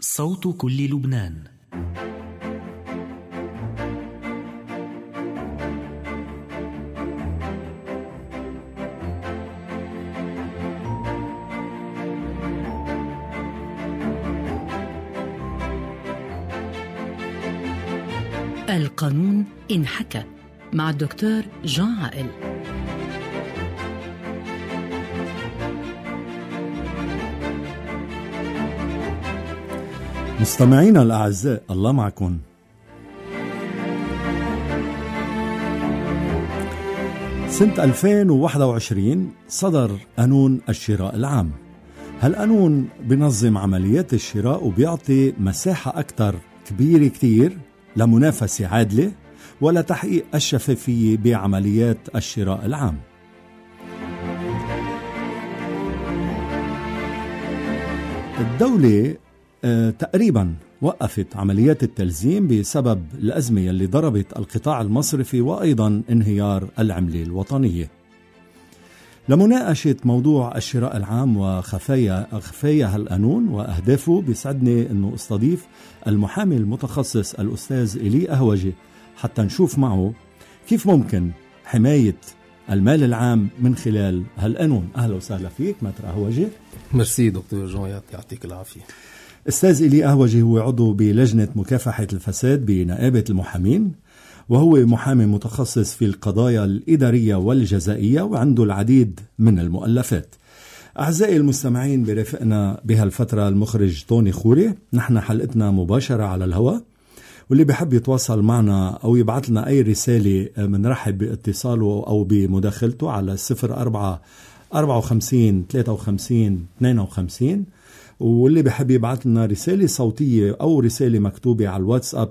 صوت كل لبنان. القانون انحكى مع الدكتور جان عائل. مستمعينا الأعزاء، الله معكم. سنة 2021 صدر قانون الشراء العام. هالقانون بنظم عمليات الشراء وبيعطي مساحة أكتر كبيرة كتير لمنافسة عادلة ولتحقيق الشفافية بعمليات الشراء العام. الدولة تقريبا وقفت عمليات التلزيم بسبب الأزمة اللي ضربت القطاع المصرفي وأيضا انهيار العملة الوطنية. لمناقشة موضوع الشراء العام وخفايا هالقانون وأهدافه، بيسعدني أنه استضيف المحامي المتخصص الأستاذ إيلي أهوجي حتى نشوف معه كيف ممكن حماية المال العام من خلال هالقانون. أهلا وسهلا فيك متر أهوجي. مرسي دكتور جان، يعطيك العافية. أستاذ إيلي أهوجي هو عضو بلجنة مكافحة الفساد بنقابة المحامين، وهو محامي متخصص في القضايا الإدارية والجزائية وعنده العديد من المؤلفات. أعزائي المستمعين، برفقنا بهالفترة المخرج طوني خوري. نحن حلقتنا مباشرة على الهواء، واللي بيحب يتواصل معنا أو يبعث لنا أي رسالة منرحب باتصاله أو بمداخلته على 04 54 53 52، واللي بحب يبعث لنا رسالة صوتية أو رسالة مكتوبة على الواتساب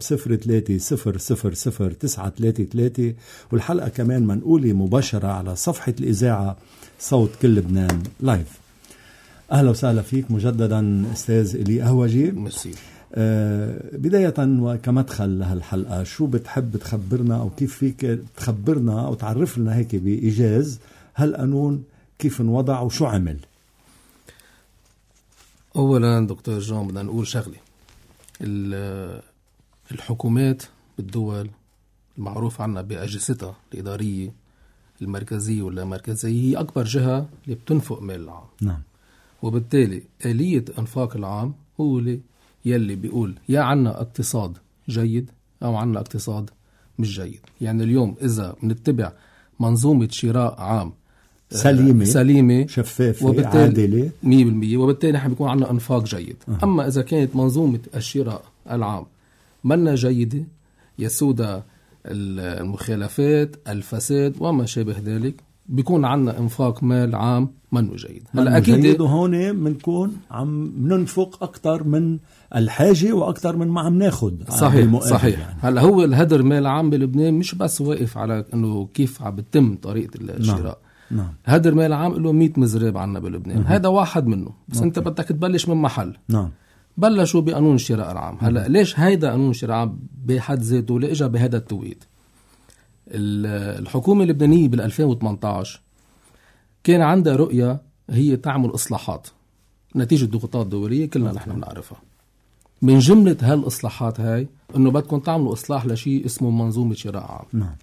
03000933. والحلقة كمان منقولة مباشرة على صفحة الإذاعة صوت كل لبنان لايف. أهلا وسهلا فيك مجددا أستاذ إيلي أهوجي. مرسي. بداية وكمدخل لهالحلقة، شو بتحب تخبرنا أو كيف فيك تخبرنا أو تعرف لنا هيك بإيجاز هالقانون كيف انوضع وشو عمل؟ أولا دكتور جان، بدنا نقول شغلة. الحكومات بالدول المعروف عنها بأجهزتها الإدارية المركزية ولا مركزية هي أكبر جهة اللي بتنفق مال العام. نعم. وبالتالي آلية إنفاق العام هو يلي بيقول يا عنا اقتصاد جيد أو عنا اقتصاد مش جيد. يعني اليوم إذا بنتبع منظومة شراء عام سليمة شفافة عادلة 100%، وبالتالي نحن بيكون عنا انفاق جيد. أما إذا كانت منظومة الشراء العام منا جيدة، يسود المخالفات، الفساد وما شابه ذلك، بيكون عنا انفاق مال عام منه جيد. هلا أكيد هون بنكون عم ننفق أكتر من الحاجة وأكتر من ما عم ناخد. صحيح يعني. هلا هو الهدر مال عام بلبنان مش بس واقف على إنه كيف عم بتم طريقة الشراء. نعم. هدر مال عام له 100 مزراب عنا بلبنان. هذا واحد منه، بس أنت بدك تبلش من محل. نعم. بلشوا بقانون الشراء العام. هلا ليش هيدا قانون الشراء العام بحد ذاته اللي اجى بهذا التوقيت؟ الحكومة اللبنانية بال2018 كان عندها رؤية هي تعمل إصلاحات نتيجة ضغوطات دولية كلنا نحن بنعرفها. من جملة هالإصلاحات هاي إنه بدكم تعملوا إصلاح لشيء اسمه منظومة شراء عام. نعم.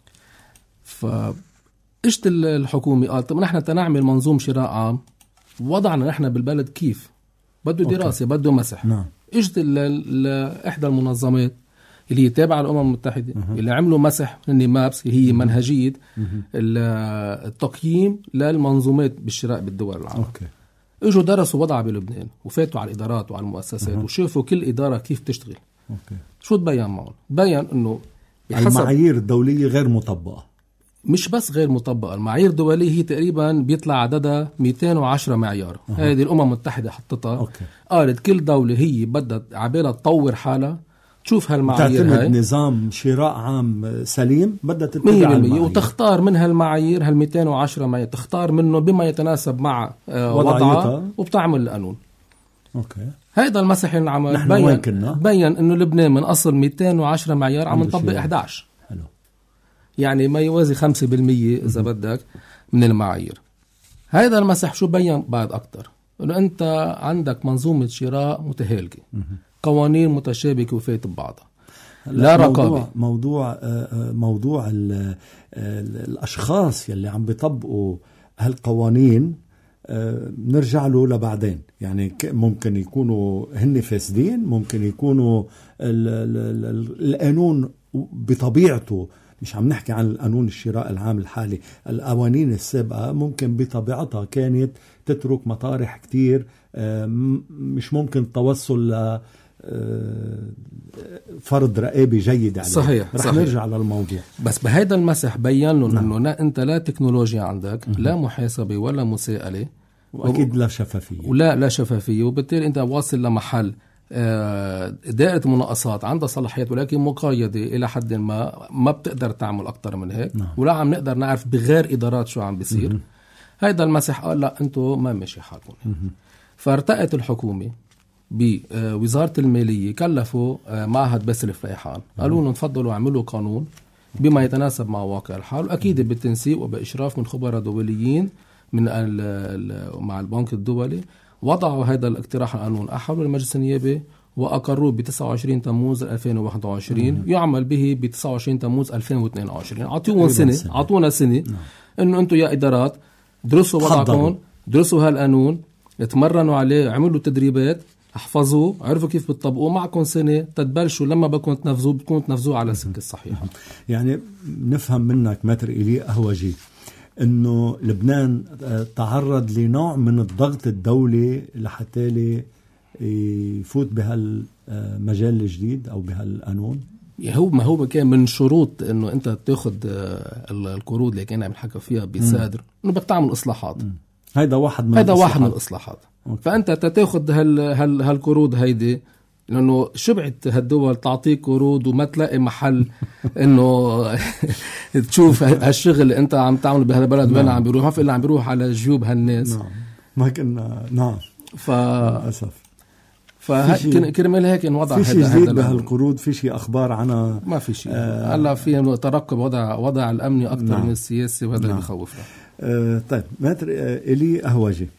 فإجت الحكومة قالت طب نحن تنعمل منظوم شراء عام، وضعنا نحن بالبلد كيف بده دراسة بده مسح. نعم. إجت إحدى المنظمات اللي هي تابعة للأمم المتحدة اللي عملوا مسح هن مابس، اللي هي منهجية التقييم للمنظومات بالشراء بالدول العام. اجوا درسوا وضعها بلبنان وفاتوا على الإدارات وعلى المؤسسات وشافوا كل إدارة كيف تشتغل. شو تبين معهم؟ تبين إنه المعايير الدولية غير مطبقة. مش بس غير مطبقة، المعايير الدولية هي تقريبا بيطلع عددها 210 معيار. هذه الأمم المتحدة حطتها. قالت كل دولة هي بدها عبالها تطور حالها تشوف هالمعايير هاي، نظام شراء عام سليم بدها تتبع المعايير وتختار من هالمعايير هال210 معايير، تختار منه بما يتناسب مع وضعها وبتعمل القانون. هيدا المسح اللي عمل بين انه لبنان من اصل 210 معيار عم نطبق 11. حلو. يعني ما يوازي 5% اذا بدك من المعايير. هيدا المسح شو بين بعد اكتر؟ انه انت عندك منظومة شراء متهالكة، قوانين متشابكة وفايت ببعضها، لا رقابة. موضوع الأشخاص يلي عم بيطبقوا هالقوانين نرجع له لبعدين. يعني ممكن يكونوا هن فاسدين، ممكن يكونوا القانون بطبيعته، مش عم نحكي عن القانون الشراء العام الحالي، القوانين السابقة ممكن بطبيعتها كانت تترك مطارح كتير مش ممكن التوصل ل فرض رقابة جيد عليه. صحيح. رح نرجع للموضوع، بس بهيدا المسح بيّن له انه انت لا تكنولوجيا عندك، لا محاسبة ولا مساءلة، واكيد لا شفافية، لا شفافية، وبالتالي انت واصل لمحل دائرة المناقصات عندها صلاحيات ولكن مقيدة إلى حد ما بتقدر تعمل أكتر من هيك. ولا عم نقدر نعرف بغير إدارات شو عم بيصير. هيدا المسح قال لا أنتو ما ماشي حالكم. فارتقت الحكومة بوزارة المالية، كلفوا معهد باسل الفيحان، قالوا لهم تفضلوا اعملوا قانون بما يتناسب مع واقع الحال، وأكيد بالتنسيق وبإشراف من خبراء دوليين من مع البنك الدولي. وضعوا هذا الاقتراح القانون، أحولوا المجلس النيابي وأقروه ب 29 تموز 2021 يعمل به ب 29 تموز 2022. عطونا سنة إنه أنتم يا إدارات درسوا وضعكم، درسوا هالقانون، اتمرنوا عليه، عملوا تدريبات، احفظوه، عرفوا كيف بتطبقوه، معكم سنة تتبلشوا لما بكون تنفذوه على السكة الصحيحة. يعني نفهم منك متر إلي أهوجي إنه لبنان تعرض لنوع من الضغط الدولي لحتى يفوت بهالمجال الجديد أو بهالقانون. ما هو كان من شروط إنه أنت تأخذ القروض اللي كنا عم نحكي فيها بصادر إنه بدك تعمل إصلاحات. هيدا واحد من الإصلاحات. فأنت تأخذ هالقروض هيدي، لأنه شبعت هالدول تعطيك قروض وما تلاقي محل إنه تشوف هالشغل اللي أنت عم تعمل بهالبلد وين عم بيروح، ما في إلا عم بيروح على جيوب هالناس. ما كنا للأسف. فكرمال هيك انوضع في شيء جديد بهالقروض، في شيء أخبار عنها؟ ما في شيء. هلا في ترقب وضع الأمني أكثر من السياسي، وهذا اللي بخوفنا. طيب ماتر إلي أهوجي،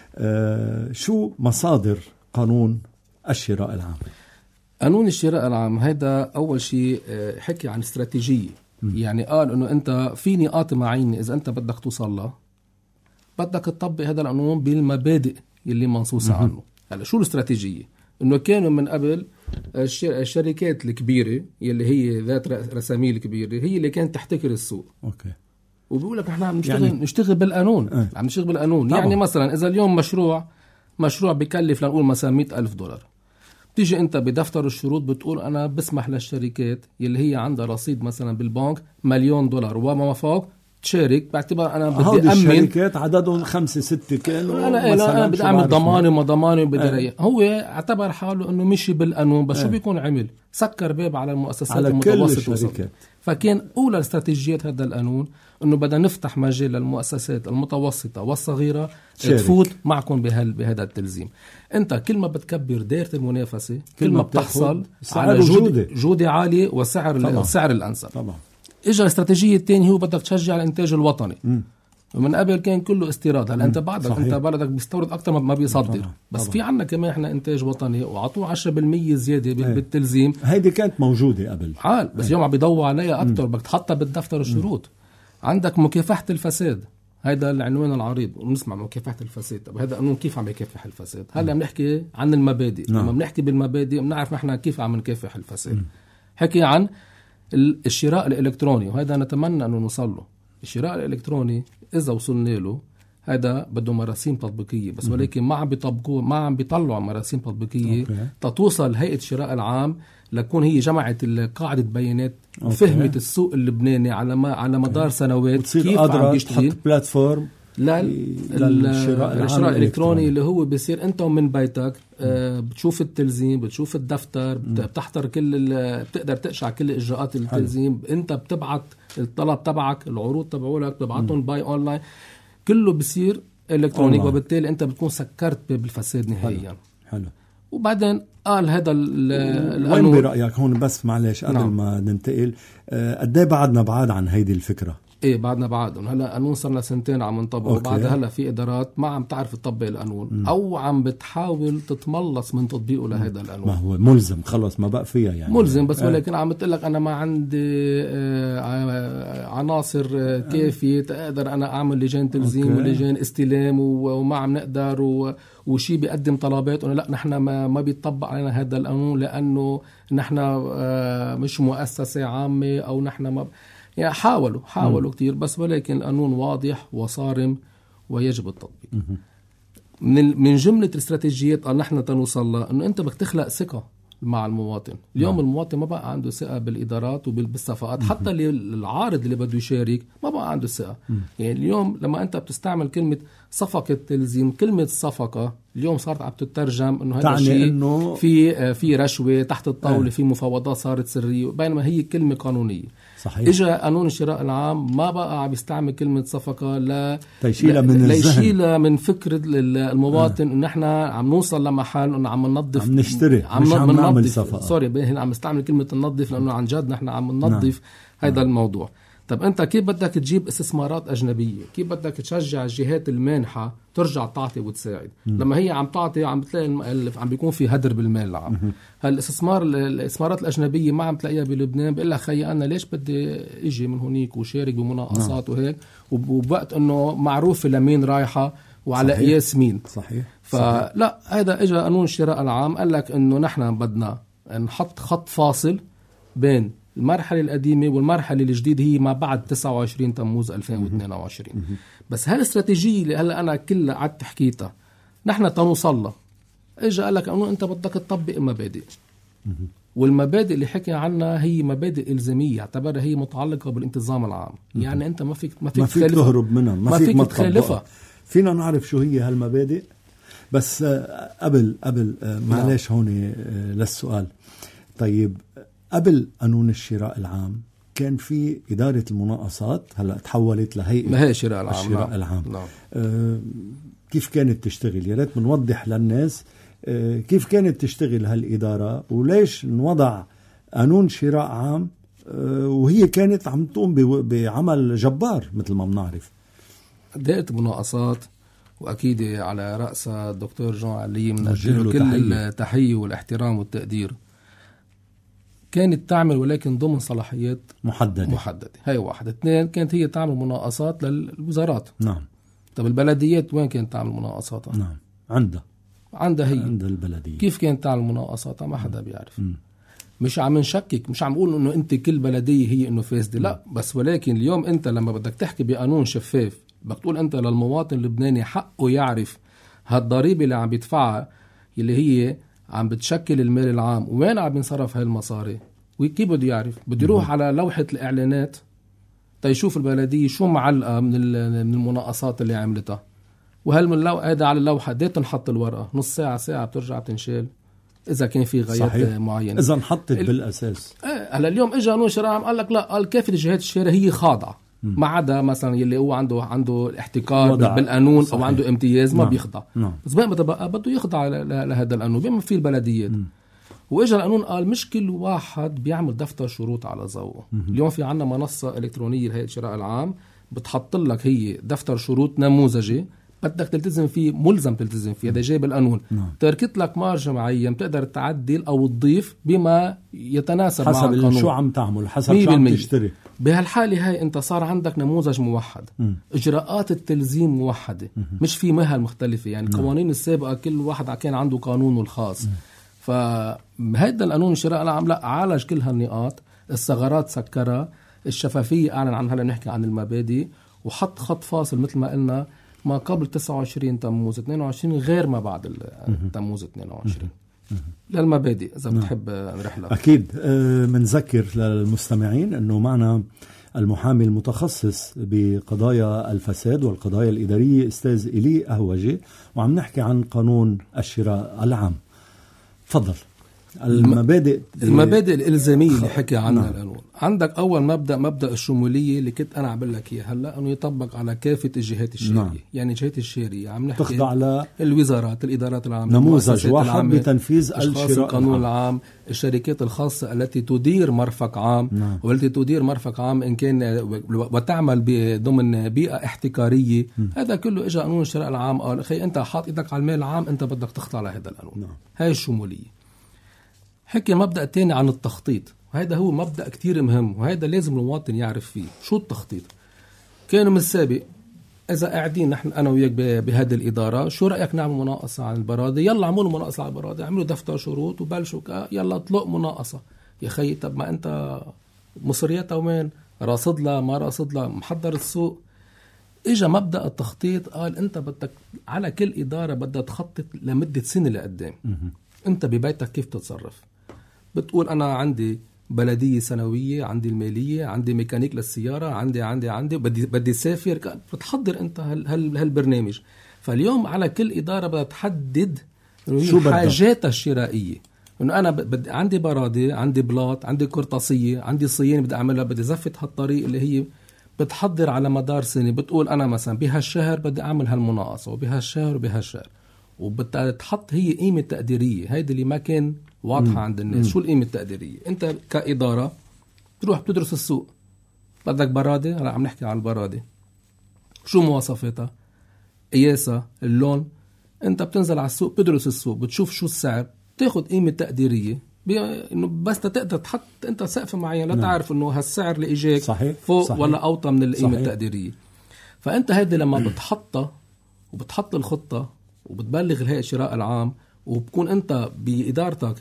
شو مصادر قانون الشراء العام؟ قانون الشراء العام هيدا أول شيء حكي عن استراتيجية. يعني قال إنه أنت في نقاط معينة إذا أنت بدك توصل لها بدك تطبق هذا القانون بالمبادئ اللي منصوصة عنه. هلا شو الاستراتيجية؟ إنه كانوا من قبل الشركات الكبيرة اللي هي ذات رساميل كبيرة هي اللي كانت تحتكر السوق. أوكي. وبيقول لك نحن عم نشتغل بالقانون. عم نشتغل بالقانون. يعني مثلا إذا اليوم مشروع بيكلف لنقول مثلا $100,000، بتيجي أنت بدفتر الشروط بتقول أنا بسمح للشركات اللي هي عندها رصيد مثلا بالبنك $1,000,000 وما فوق تشارك، باعتبار أنا بدي أمن. الشركات عددهم 5-6 كانوا، أنا بدي أعمل ضماني وما ضماني وبدي رأي. هو اعتبر حاله إنه مشي بالقانون، بس شو بيكون عمل؟ سكر باب على المؤسسات المتوسطة. فكان أولى استراتيجيات هذا القانون إنه بدنا نفتح مجال للمؤسسات المتوسطة والصغيرة تفوت معكم بهذا التلزيم. أنت كل ما بتكبر دائرة المنافسة كل ما بتحصل على جودة عالية وسعر الأنسب. طبعا. إجا الاستراتيجية الثانية هو بدك تشجع الإنتاج الوطني. ومن قبل كان كله استيراد. هلا أنت بعدك أنت بلدك بيستورد أكتر ما بيصدر. بس في عنا كمان إحنا إنتاج وطني وعطوه 10% زيادة بالتلزيم. هيدي كانت موجودة قبل حال، بس يوم عم بيضوى عليها أكتر بدك تحطها بالدفتر الشروط. عندك مكافحة الفساد، هيدا العنوان العريض، ونسمع مكافحة الفساد. طب هذا قانون كيف عم يكافح الفساد؟ هلا بنحكي عن المبادئ. لما بنحكي بالمبادئ بنعرف نحن كيف عم نكافح الفساد. حكي عن الشراء الإلكتروني، وهذا نتمنى أنه نوصل له. الشراء الإلكتروني إذا وصلنا له هذا بده مراسيم تطبيقية بس، ولكن ما عم بيطبقوه، ما عم بيطلعوا مراسيم تطبيقية تتوصل هيئة الشراء العام لكون هي جمعت قاعدة بيانات وفهمت السوق اللبناني على مدار سنوات كيف عم بيشتغل. تحط بلاتفورم للشراء الإلكتروني اللي هو بيصير أنت من بيتك بتشوف التلزيم، بتشوف الدفتر، بتحضر بتقدر تقشع كل إجراءات التلزيم. أنت بتبعت الطلب تبعك، العروض تبعولك بتبعتهم باي أونلاين، كله بيصير إلكترونيك. وبالتالي أنت بتكون سكرت باب الفساد نهائيا. حلو. وبعدين قال هذا وين برأيك هون بس معلش قبل ما ننتقل، قد ايه بعدنا بعاد عن هيدي الفكرة؟ ايه بعدنا بعدهم. هلا قانون صار لنا سنتين عم نطبقه، وبعدها هلا في ادارات ما عم تعرف تطبق القانون او عم بتحاول تتملص من تطبيقه لهذا القانون. ما هو ملزم خلص ما بقى فيها يعني ملزم، بس ولكن عم تقول لك انا ما عندي عناصر كافيه اقدر انا اعمل لجان تلزيم ولجان استلام وما عم نقدر وشي بيقدم طلبات لا نحن ما بيطبق علينا هذا القانون لانه نحن مش مؤسسه عامه او نحن ما يعني حاولوا كتير، بس ولكن القانون واضح وصارم ويجب التطبيق. من جملة الاستراتيجيات اللي نحن تنوصل لها انه انت بدك تخلق ثقة مع المواطن. اليوم المواطن ما بقى عنده ثقة بالإدارات وبالصفقات، حتى العارض اللي بده يشارك ما بقى عنده ثقة. يعني اليوم لما انت بتستعمل كلمة صفقة تلزيم، كلمة صفقة اليوم صارت عم تترجم انه هذا الشيء في رشوة تحت الطاولة، في مفاوضات صارت سرية، بينما هي كلمة قانونية. صحيح. اجى قانون الشراء العام ما بقى عم يستعمل كلمة صفقة ليشيلها من فكرة المواطن انه نحن عم نوصل لمحل انه عم ننظف، عم نشتري، مش عم نعمل صفقة. هنا عم نستعمل كلمة ننظف لانه عن جد نحن عم ننظف هذا الموضوع. طب انت كيف بدك تجيب استثمارات اجنبيه؟ كيف بدك تشجع الجهات المانحه ترجع تعطي وتساعد؟ لما هي عم تعطي عم بتلاقي عم بيكون في هدر بالمال العام. الاستثمارات الاجنبيه ما عم تلاقيها بلبنان. بقول لك خيي انا ليش بدي اجي من هونيك وشارك بمناقصات وهيك وبوقت انه معروف لمين رايحه وعلى قياس مين. صحيح. فلا هذا اجى قانون الشراء العام قال لك انه نحن بدنا نحط خط فاصل بين المرحلة القديمة والمرحلة الجديدة هي ما بعد 29 تموز 2022. بس هالاستراتيجية اللي هلا أنا كلها قعدت حكيتها نحن تنوصل لها، إجا قال لك أنه أنت بدك تطبق مبادئ، والمبادئ اللي حكي عنها هي مبادئ إلزامية، اعتبرها هي متعلقة بالانتظام العام. يعني أنت ما فيك تهرب منها، ما فيك تخالفها. فينا نعرف شو هي هالمبادئ. بس قبل معلش هون للسؤال. طيب قبل قانون الشراء العام كان في إدارة المناقصات، هلأ تحولت لهيئة الشراء العام. كيف كانت تشتغل؟ يا ريت بنوضح للناس كيف كانت تشتغل هالإدارة وليش نوضع قانون شراء عام وهي كانت عم تقوم بعمل جبار مثل ما بنعرف. دائرة المناقصات وأكيد على رأسها الدكتور جون علي، من كل التحية والاحترام والتقدير، كانت تعمل ولكن ضمن صلاحيات محددة. هاي واحد. اثنين، كانت هي تعمل مناقصات للوزارات. نعم. طب البلديات وين كانت تعمل مناقصاتها؟ نعم. عندها هي عند البلدية. كيف كانت تعمل مناقصاتها؟ ما حدا بيعرف. مش عم نشكك، مش عم نقول انه انت كل بلدية هي انه فاسدة، لا، بس ولكن اليوم انت لما بدك تحكي بقانون شفاف بدك تقول انت للمواطن اللبناني حقه يعرف هالضريبة اللي عم بيدفعها اللي هي عم بتشكل المال العام وين عم بنصرف هاي المصاري. وكيف بده يعرف؟ بده يروح على لوحة الإعلانات تيشوف البلدية شو معلقة من المناقصات اللي عملتها، هذا على اللوحة دي تنحط الورقة نص ساعة بترجع تنشال إذا كان في غايات معينة، إذا انحطت بالأساس. هلا اليوم إجا قانون الشراء قال لك لا، قال كافة جهات الشراء هي خاضعة، ما عدا مثلا يلي هو عنده احتكار بالقانون او عنده امتياز ما بيخضع. بس بين بده يخضع لهذا القانون بما في البلديات. واجا القانون قال مش كل واحد بيعمل دفتر شروط على ذوقه. اليوم في عنا منصة إلكترونية لهيئة الشراء العام بتحط لك هي دفتر شروط نموذجي بدك تلتزم فيه، ملزم تلتزم فيه، هذا جاي بالقانون. تركت لك مارج معين تقدر تعدل او تضيف بما يتناسب مع القانون حسب شو عم تعمل، حسب شو عم تشتري. بهالحالة هاي انت صار عندك نموذج موحد، اجراءات التلزيم موحدة، مش في مهل مختلفة. يعني القوانين السابقة كل واحد كان عنده قانونه الخاص. فهيدا القانون الشراء العام لا، عالج كل هالنقاط، الثغرات سكرها، الشفافية اعلن عنها. هلا نحكي عن المبادئ وحط خط فاصل مثل ما قلنا ما قبل 29 تموز 22 غير ما بعد تموز 22 للمبادئ. إذا بتحب نروح لها. أكيد. منذكر للمستمعين أنه معنا المحامي المتخصص بقضايا الفساد والقضايا الإدارية أستاذ إيلي أهوجي، وعم نحكي عن قانون الشراء العام. تفضل. المبادئ الإلزامية اللي حكي عنها القانون. عندك أول مبدأ الشمولية اللي كنت أنا عبر لك إياه هلا، أنه يطبق على كافة الجهات الشهرية. يعني الجهات الشهرية عم نحكي تخضع على الوزارات، الإدارات العامة، نموذج واحد بتنفيذ القانون العام، الشركات الخاصة التي تدير مرفق عام والتي تدير مرفق عام إن كان وتعمل ضمن بيئة احتكارية. هذا كله إجا قانون الشراء العام قال أخي أنت حاط إيدك على المال العام، أنت بدك تخضع لهذا القانون. هاي الشمولية. حكي مبدأ تاني عن التخطيط، وهذا هو مبدأ كتير مهم، وهذا لازم المواطن يعرف فيه. شو التخطيط؟ كانوا من السابق إذا قاعدين نحن أنا وياك بهذه الإدارة، شو رأيك نعمل مناقصة عن البرادة؟ يلا عملوا مناقصة عن البرادة، عملوا دفتر شروط وبلشوا يلا اطلق مناقصة. يا خي طب ما أنت مصرياتها وين؟ راصد لها ما راصد لها، محضر السوق. إجا مبدأ التخطيط قال أنت بدك على كل إدارة بدها تخطط لمدة سنة لقدام. أنت ببيتك كيف تتصرف؟ بتقول أنا عندي بلدية سنوية، عندي المالية، عندي ميكانيك للسيارة، عندي بدي سافر. بتحضر أنت هالبرنامج. فاليوم على كل إدارة بدها تحدد شو حاجاتها الشرائية. إنه أنا عندي برادة، عندي بلاط، عندي قرطاسية، عندي صيانة بدي أعملها، بدي زفت هالطريق اللي هي بتحضر على مدار سنة. بتقول أنا مثلا بهالشهر بدي أعمل هالمناقصة، وبهالشهر وبهالشهر، وبتحط هي قيمة تقديرية. هيدا اللي ما كان واضحة عند الناس. شو القيمة التقديرية؟ أنت كإدارة تروح بتدرس السوق، بدك برادة، هلا عم نحكي عن البرادة، شو مواصفاتها، قياسها، اللون. أنت بتنزل على السوق، بتدرس السوق، بتشوف شو السعر، تاخد قيمة تقديرية، إنه بس تقدر تحط أنت سقف معين، لا تعرف إنه هالسعر اللي إجاك فوق صحيح. ولا أوطى من القيمة التقديرية. فأنت هيدا لما بتحطها وبتحط الخطة وبتبلغ الهيئة الشراء العام، وبكون أنت بإدارتك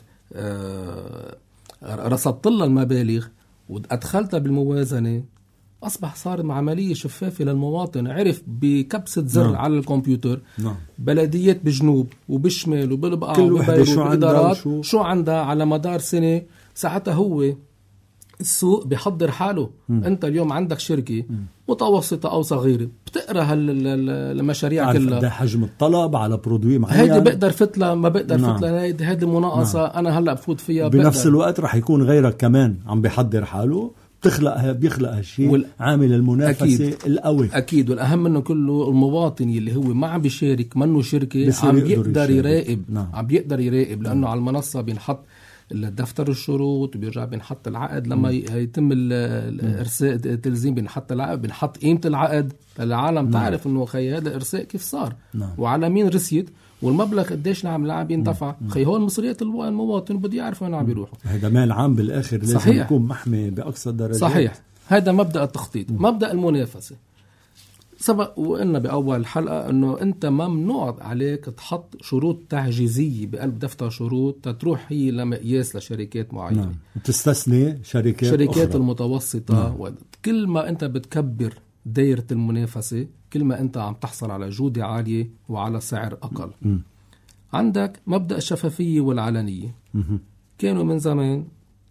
رصدت لها المبالغ وأدخلتها بالموازنة، أصبح صار عملية شفافة للمواطن. عرف بكبسة زر على الكمبيوتر بلديات بجنوب وبالشمال وبالبقاع وببيروت وإدارات شو عندها على مدار سنة. ساعتها هو السوق بيحضر حاله. أنت اليوم عندك شركة متوسطة أو صغيرة، بتقرأ المشاريع كلها، ده حجم الطلب على برودوي معين، هيدي بقدر فتلة ما بقدر فتلة، هيدي المناقصة أنا هلأ بفوت فيها. بنفس الوقت رح يكون غيرك كمان عم بيحضر حاله، بيخلق هالشيء عامل المنافسة القوي. أكيد. والأهم منه كله المواطن اللي هو ما عم بيشارك، منه شركة، عم بيقدر يراقب. عم بيقدر يراقب لأنه على المنصة بينحط الدفتر الشروط، وبيرجع بنحط العقد لما يتم الإرساء التلزيم، بنحط العقد، بنحط قيمة العقد. العالم تعرف إنه خي هذا إرساء كيف صار وعلى مين رسيت والمبلغ قديش عم يندفع. خي هون مصريات المواطن بدي يعرف وين عم بيروحوا. هذا مال عام بالآخر لازم صحيح. يكون محمي بأقصى درجات. صحيح. هذا مبدأ التخطيط. مبدأ المنافسة سبق وقلنا بأول الحلقة إنه أنت ممنوع عليك تحط شروط تعجيزية بقلب دفتر شروط تروح هي لمقياس لشركات معينة. تستثني شركات أخرى. المتوسطة. كل ما أنت بتكبر دائرة المنافسة، كل ما أنت عم تحصل على جودة عالية وعلى سعر أقل. عندك مبدأ الشفافية والعلنية. كانوا من زمان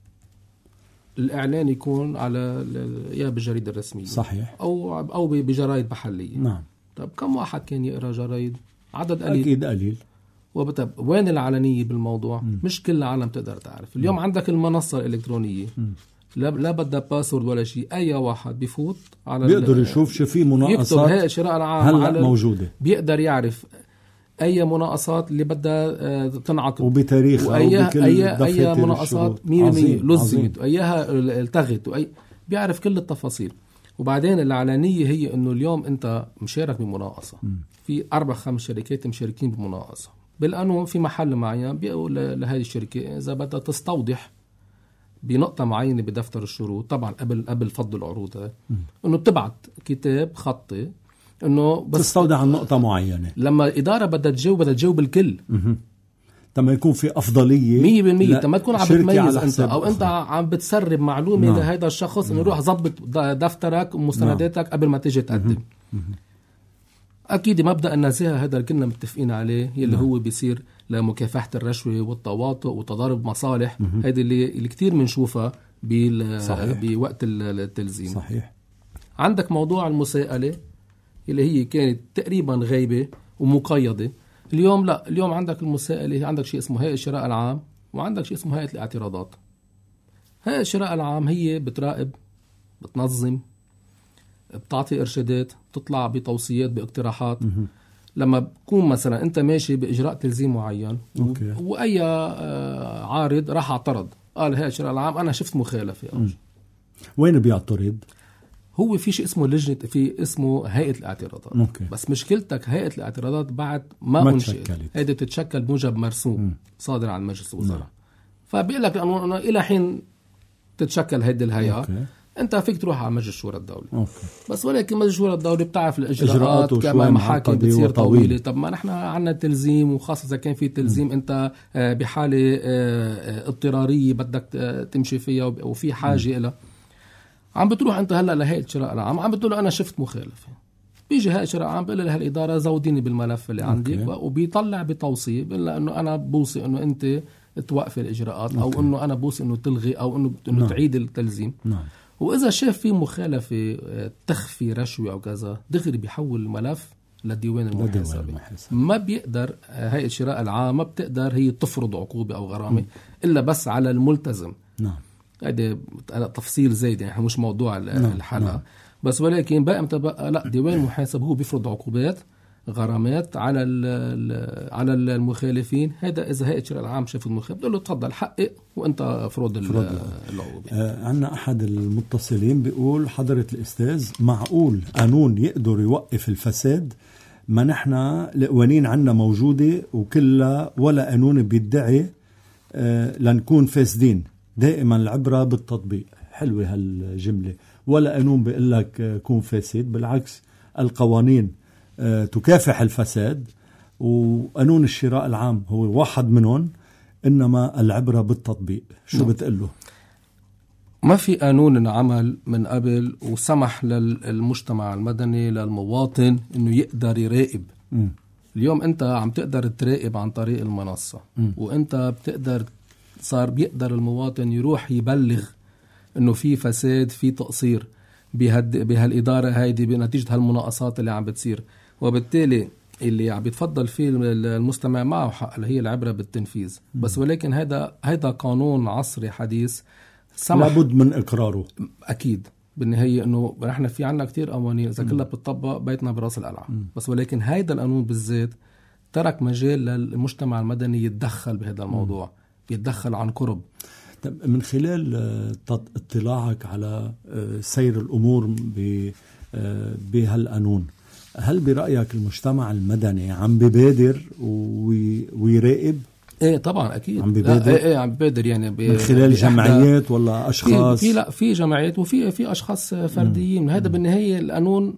الإعلان يكون على يا بالجريدة الرسمية صحيح أو بجرايد محلية. نعم. طب كم واحد كان يقرأ جرايد؟ عدد قليل. أكيد قليل. وبطب وين العلنية بالموضوع؟ مش كل العالم تقدر تعرف. اليوم عندك المنصة الإلكترونية، لا بدها باسورد ولا شيء، أي واحد بيفوت على بيقدر يشوف شو في مناقصات هيئة الشراء العام هلأ موجودة، بيقدر يعرف أي مناقصات اللي بدها تنعقد وبتاريخ أي مناقصات 100% لزمت وأيها التغت بيعرف كل التفاصيل. وبعدين العلانية هي إنه اليوم أنت مشارك بمناقصة، في 4-5 شركات مشاركين بمناقصة بالقانون في محل معين، بيقول لهذه الشركة إذا بدها تستوضح بنقطة معينة بدفتر الشروط، طبعا قبل فض العروض، إنه تبعت كتاب خطي إنه بس تستودع عن نقطة معينة. لما الإدارة بدها تجاوب الكل. تما يكون في أفضلية 100%. تما تكون عم بتميز أنت أو أنت عم بتسرب معلومة لهذا الشخص إنه يروح ضبط دفترك ومستنداتك قبل ما تيجي تقدم. أكيد مبدأ النزاهة هذا كنا متفقين عليه، يلي هو بيصير لمكافحة الرشوة والتواطؤ وتضارب مصالح. هذا اللي كتير منشوفها بوقت التلزيم. صحيح. عندك موضوع المساءلة اللي هي كانت تقريبا غايبة ومقيدة. اليوم لا، اليوم عندك المساءلة، عندك شيء اسمه هيئة الشراء العام وعندك شيء اسمه هيئة الاعتراضات. هيئة الشراء العام هي بتراقب، بتنظم، بتعطي إرشادات، بتطلع بتوصيات، باقتراحات. لما بكون مثلا أنت ماشي بإجراء تلزيم معين وأي عارض راح اعترض، قال هيئة الشراء العام أنا شفت مخالفة، وين بيعترض؟ هو في شيء اسمه لجنة، في اسمه هيئة الاعتراضات. بس مشكلتك هيئة الاعتراضات بعد ما انشئت، هيدي بتتشكل بموجب مرسوم صادر عن مجلس الوزراء. فبيقول لك أنه إلى حين تتشكل هيدي الهيئة انت فيك تروح على مجلس الشورى الدولي. بس ولكن مجلس الشورى الدولي بتعرف الاجراءات كما محاكم بتصير طويله. طب ما نحن عندنا تلزيم، وخاصه اذا كان في تلزيم انت بحاله اضطراريه بدك تمشي فيها وفي حاجه لها، عم بتروح انت هلا لهيئه الشراء العام عم بتقول له انا شفت مخالفه، بيجي هيئه الشراء العام بيقول لها الاداره زوديني بالملف اللي عندك، وبيطلع بتوصيه بيقول لها انه انا بوصي انه انت توقف الاجراءات، او انه انا بوصي انه تلغي، او انه تعيد التلزيم. وإذا شاف في مخالفة تخفي رشوة أو كذا، دغري بيحول الملف للديوان المحاسبة. ما بيقدر هيئة الشراء العام ما بتقدر هي تفرض عقوبة أو غرامة إلا بس على الملتزم. هذا تفصيل زايد يعني مش موضوع الحلقة. بس ولكن بقى متبقى لا، ديوان المحاسبة هو بيفرض عقوبات، غرامات على المخالفين. هذا إذا هيئة الشراء العام شاف المخالف بتقول له تفضل حقق وأنت فرض العقوبة. عندنا أحد المتصلين بيقول حضرة الأستاذ، معقول قانون يقدر يوقف الفساد؟ ما نحن القوانين عنا موجودة وكلها، ولا قانون بيدعي لنكون فاسدين. دائما العبرة بالتطبيق. حلوة هالجملة. ولا قانون بيقول لك كون فاسد، بالعكس القوانين تكافح الفساد، وقانون الشراء العام هو واحد منهم، إنما العبرة بالتطبيق. شو بتقول له؟ ما في قانون انعمل من قبل وسمح للمجتمع المدني للمواطن إنه يقدر يراقب. اليوم أنت عم تقدر تراقب عن طريق المنصة، وأنت بتقدر بيقدر المواطن يروح يبلغ إنه في فساد، في تقصير بهالإدارة هيدي بنتيجة هالمناقصات اللي عم بتصير. وبالتالي اللي عم بيتفضل فيه المستمع معه حق، اللي هي العبرة بالتنفيذ. بس ولكن هيدا قانون عصري حديث لابد من إقراره. أكيد بالنهاية إنه نحن في عنا كتير قوانين إذا كلها بتطبق بيتنا براس القلعة. بس ولكن هيدا القانون بالذات ترك مجال للمجتمع المدني يتدخل بهذا الموضوع، يتدخل عن قرب. من خلال اطلاعك على سير الأمور بهالقانون، هل برأيك المجتمع المدني عم ببادر ويراقب؟ ايه طبعا اكيد عم ببادر. عم ببادر يعني من خلال جمعيات ولا اشخاص؟ في جمعيات وفي اشخاص فرديين. هذا بالنهايه القانون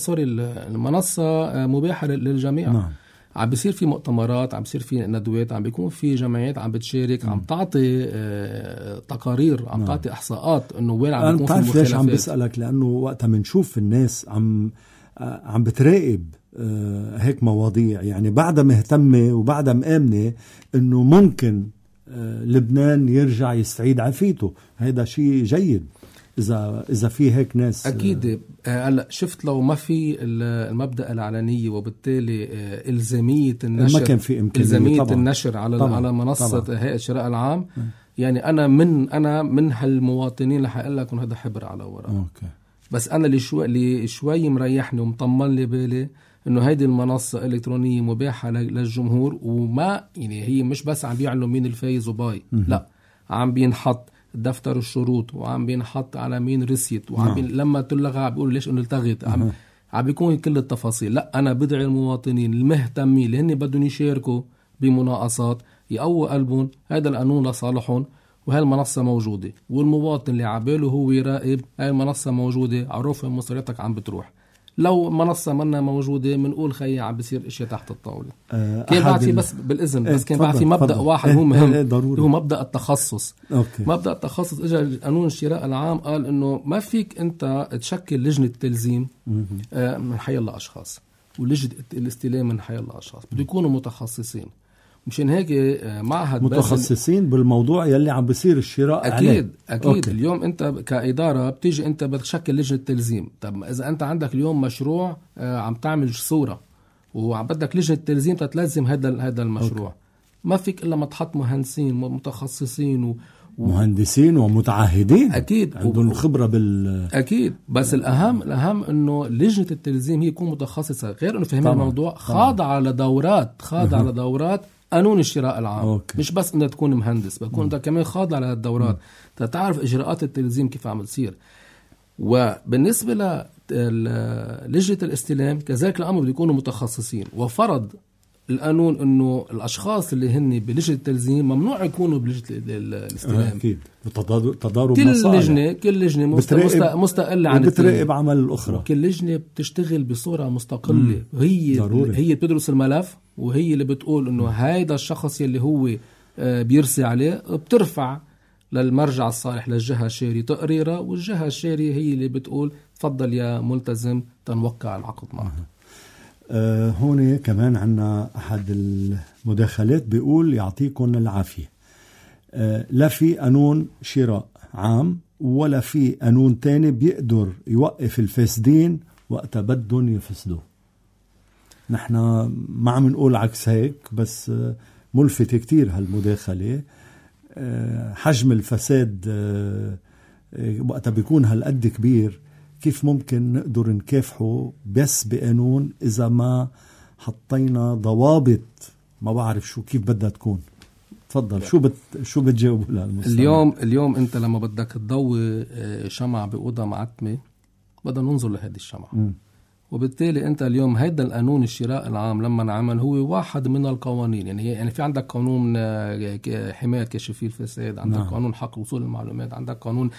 المنصه مباحه للجميع. نعم. عم بيصير في مؤتمرات، عم بيصير في ندوات، عم بيكون في جمعيات عم بتشارك، عم تعطي تقارير، عم تعطي احصاءات انه وين عم بيكون في مخالفات. ليش عم بسألك؟ لانه وقتها بنشوف الناس عم بتراقب هيك مواضيع، يعني بعدها مهتمة وبعدها مآمنة انه ممكن لبنان يرجع يستعيد عافيته. هذا شيء جيد إذا في هيك ناس. أكيد. هلا شفت لو ما في المبدأ العلنية وبالتالي إلزامية النشر، ما كان في إمكانية إلزامية طبعاً. النشر على منصة هيئة الشراء العام. يعني أنا من هالمواطنين اللي حقول لك إنه هذا حبر على ورق. بس أنا اللي شوي مريحني ومطمن لي بالي إنه هيدي المنصة إلكترونية مباحة للجمهور، وما يعني هي مش بس عم بيعلنوا مين الفايز وباي، لا عم بينحط دفتر الشروط، وعم بينحط على مين رسيت، وعم لما تلغى عم بيقول ليش انه التغيت، عم بيكون كل التفاصيل. لا انا بدعي المواطنين المهتمين اللي هن بدهم يشاركوا بمناقصات يقووا قلبهم، هذا القانون لصالحهم، وهي المنصة موجودة، والمواطن اللي عباله هو يراقب هاي المنصة موجودة، عرفهم مصارياتك عم بتروح. لو منصة منا موجودة منقول خي عم بيصير اشياء تحت الطاولة. كان بعد في بس بالإذن بس كان بعد في مبدأ واحد هو مهم، هو مبدأ التخصص. مبدأ التخصص اجى قانون الشراء العام قال انه ما فيك انت تشكل لجنة تلزيم من حي الله اشخاص، ولجنة الاستلام من حي الله اشخاص، بده يكونوا متخصصين. مشان هيك معهد متخصصين بالموضوع يلي عم بيصير الشراء أكيد أكيد. اليوم أنت كإدارة بتيجي أنت بتشكل لجنة تلزيم. طب إذا أنت عندك اليوم مشروع عم تعمل صورة وعم بدك لجنة تلزيم تتلزم هذا المشروع، ما فيك إلا ما تحط مهندسين متخصصين مهندسين ومتعهدين أكيد عندهم الخبرة أكيد. بس الأهم إنه لجنة التلزيم هي تكون متخصصة، غير إنه فهمها الموضوع، خاضعة لدورات على دورات قانون الشراء العام. أوكي. مش بس إنه تكون مهندس، بكون أنت كمان خاضع على الدورات تتعرف إجراءات التلزيم كيف عم تصير. وبالنسبة للجنة الاستلام كذلك الأمر بده يكونوا متخصصين. وفرض القانون إنه الأشخاص اللي هن بلجنة التلزيم ممنوع يكونوا بلجنة الاستلام. أكيد تضارب كل مصالح. كل لجنة مستقلة عن بتراقب عمل الأخرى. كل لجنة بتشتغل بصورة مستقلة. هي بتدرس الملف، وهي اللي بتقول إنه هيدا الشخص يلي هو بيرسي عليه، بترفع للمرجع الصالح للجهة الشارية تقريرها، والجهة الشارية هي اللي بتقول تفضل يا ملتزم تنوقع العقد معه. هون كمان عنا أحد المداخلات بيقول يعطيكم العافية. لا في قانون شراء عام ولا في قانون تاني بيقدر يوقف الفاسدين وقت بدهم يفسدوا. نحن ما عم نقول عكس هيك، بس ملفت كتير هالمداخلة. حجم الفساد وقت بيكون هالقد كبير، كيف ممكن نقدر نكافحه بس بقانون إذا ما حطينا ضوابط؟ ما بعرف كيف بدها تكون. تفضل. شو بتجاوبوا للمستمع؟ اليوم انت لما بدك تضوي شمعة بأوضة معتمة بدنا ننظر لهذه الشمعة. وبالتالي انت اليوم هيدا القانون الشراء العام لما نعمل هو واحد من القوانين. يعني في عندك قانون حماية كاشفي الفساد، عندك قانون حق وصول المعلومات، عندك قانون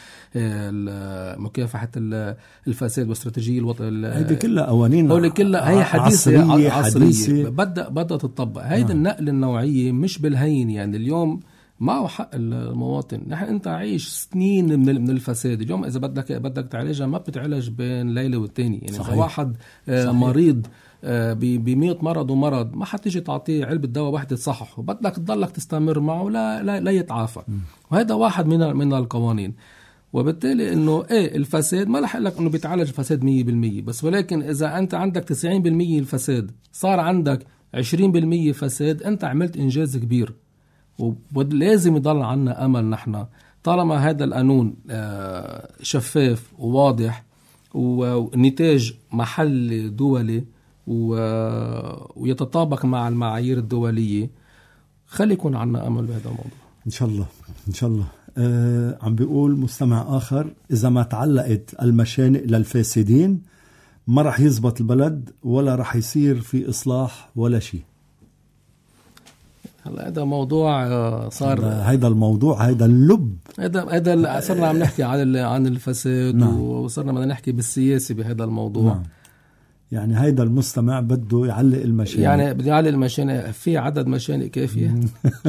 مكافحة الفساد واستراتيجية الوطن. هيدي كلها قوانين، هي كلها هي حديثة بدأ تطبق. هيدا النقل النوعية مش بالهين. يعني اليوم معه حق المواطن. نحن انت عايش سنين من الفساد. اليوم اذا بدك تعالجها ما بتعالج بين ليلة والتاني. يعني صحيح. اذا واحد مريض ب100 مرض ومرض ما حتيجي تعطيه علبة دواء واحدة تصححه، بدك تضلك تستمر معه لا يتعافى. وهذا واحد من القوانين. وبالتالي انه الفساد ما رح لك انه بيتعالج الفساد 100%، بس ولكن اذا انت عندك 90% الفساد صار عندك 20% فساد، انت عملت انجاز كبير. ولازم يضل عنا أمل نحن طالما هذا القانون شفاف وواضح ونتاج محلي دولي ويتطابق مع المعايير الدولية. خلي يكون عنا أمل بهذا الموضوع إن شاء الله. إن شاء الله. عم بيقول مستمع آخر إذا ما تعلقت المشانق للفاسدين ما رح يزبط البلد ولا رح يصير في إصلاح ولا شيء. هلا هذا موضوع صار هذا الموضوع هذا اللب هذا صرنا عم نحكي عن الفساد. نعم. وصرنا بدنا نحكي بالسياسة بهذا الموضوع. نعم. يعني هذا المستمع بده يعلق المشانق. يعني بده يعلق المشانق. في عدد مشانق كافية؟